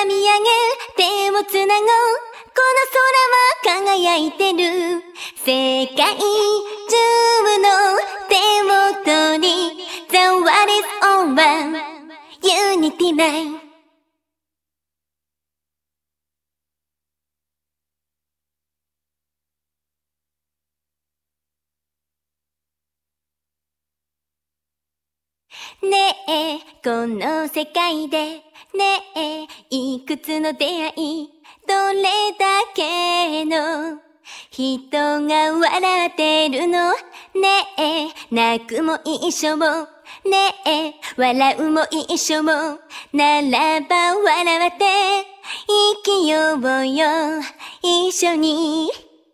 空見上げ手をつなごう、この空は輝いてる。世界中の手を取り The world is all one Unity Line。ねえ、この世界で、ねえ、いくつの出会い、どれだけの人が笑ってるの。ねえ、泣くも一緒も、ねえ、笑うも一緒も、ならば笑って生きようよ、一緒に。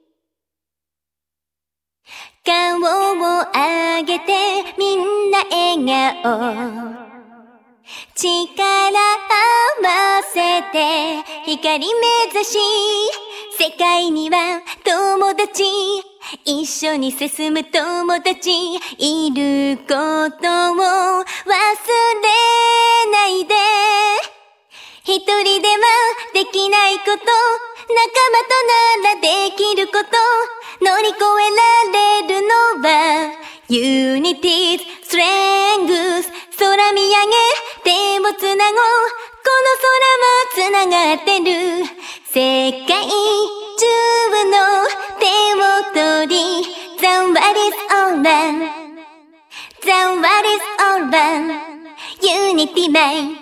顔を上げてみんな笑顔、力合わせて光目指し、世界には友達、一緒に進む友達いることを忘れないで。一人ではできないこと、仲間とならできること、乗り越えられるのは Unity's Strength。 空見上げ手をつなごう、この空はつながってる。世界中の手を取り The world is all one The world is all one Unity Line。